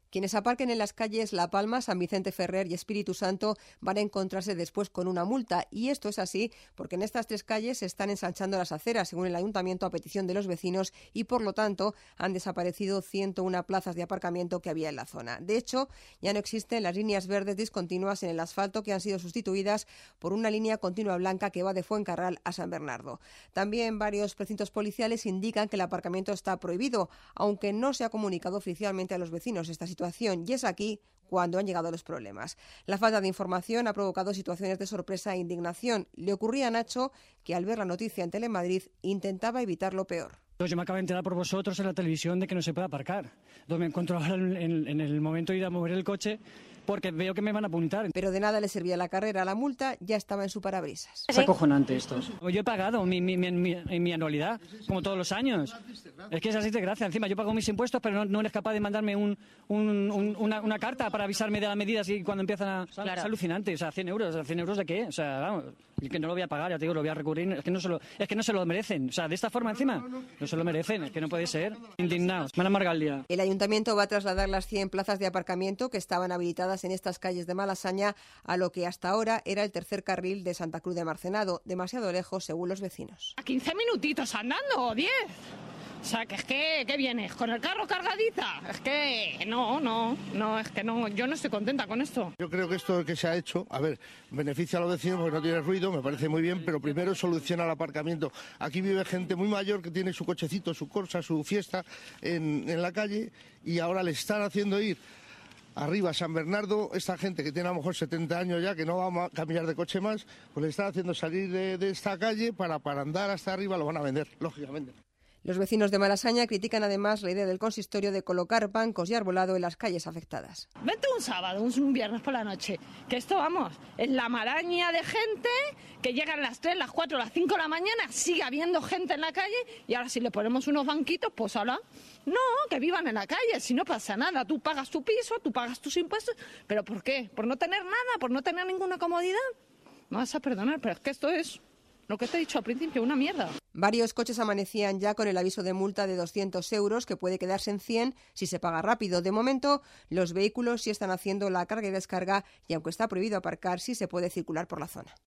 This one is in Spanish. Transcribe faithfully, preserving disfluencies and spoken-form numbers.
Quienes aparquen en las calles La Palma, San Vicente Ferrer y Espíritu Santo van a encontrarse después con una multa. Y esto es así porque en estas tres calles se están ensanchando las aceras, según el Ayuntamiento, a petición de los vecinos, y por lo tanto han desaparecido ciento una plazas de aparcamiento que había en la zona. De hecho, ya no existen las líneas verdes discontinuas en el asfalto, que han sido sustituidas por una línea continua blanca que va de Fuencarral a San Bernardo. También varios precintos policiales indican que el aparcamiento está prohibido, aunque no se ha comunicado oficialmente a los vecinos esta situación. Y es aquí cuando han llegado los problemas. La falta de información ha provocado situaciones de sorpresa e indignación. Le ocurría a Nacho, que al ver la noticia en Telemadrid intentaba evitar lo peor. Yo me acabo de enterar por vosotros en la televisión de que no se puede aparcar. Entonces me encuentro ahora en, en, en el momento de ir a mover el coche porque veo que me van a apuntar. Pero de nada le servía la carrera. La multa ya estaba en su parabrisas. Es acojonante esto. Yo he pagado mi, mi, mi, mi, mi anualidad, como todos los años. Es que es así de gracia. Encima yo pago mis impuestos, pero no, no eres capaz de mandarme un, un, un, una, una carta para avisarme de las medidas y cuando empiezan a... Claro. Es alucinante. O sea, cien euros. ¿cien euros de qué? O sea, vamos, es que no lo voy a pagar, ya te digo, lo voy a recurrir. Es que no se lo, es que no se lo merecen. O sea, de esta forma encima, no se lo merecen. Es que no puede ser. Indignados. Me han amargado el día. El Ayuntamiento va a trasladar las cien plazas de aparcamiento que estaban habilitadas en estas calles de Malasaña a lo que hasta ahora era el tercer carril de Santa Cruz de Marcenado, demasiado lejos según los vecinos. A quince minutitos andando, o diez. O sea, que es que, ¿qué vienes? ¿Con el carro cargadita? Es que no, no, no, es que no, yo no estoy contenta con esto. Yo creo que esto que se ha hecho, a ver, beneficia a los vecinos porque no tiene ruido, me parece muy bien, pero primero soluciona el aparcamiento. Aquí vive gente muy mayor que tiene su cochecito, su Corsa, su fiesta en, en la calle y ahora le están haciendo ir arriba a San Bernardo, esta gente que tiene a lo mejor setenta años ya, que no va a caminar de coche más, pues le están haciendo salir de, de esta calle para, para andar hasta arriba, lo van a vender, lógicamente. Los vecinos de Malasaña critican además la idea del consistorio de colocar bancos y arbolado en las calles afectadas. Vete un sábado, un viernes por la noche, que esto, vamos, es la maraña de gente que llegan las tres, las cuatro, las cinco de la mañana, sigue habiendo gente en la calle y ahora si le ponemos unos banquitos, pues ahora no, que vivan en la calle, si no pasa nada, tú pagas tu piso, tú pagas tus impuestos, ¿pero por qué? ¿Por no tener nada? ¿Por no tener ninguna comodidad? Me vas a perdonar, pero es que esto es lo que te he dicho al principio, una mierda. Varios coches amanecían ya con el aviso de multa de doscientos euros, que puede quedarse en cien si se paga rápido. De momento, los vehículos sí están haciendo la carga y descarga y aunque está prohibido aparcar, sí se puede circular por la zona.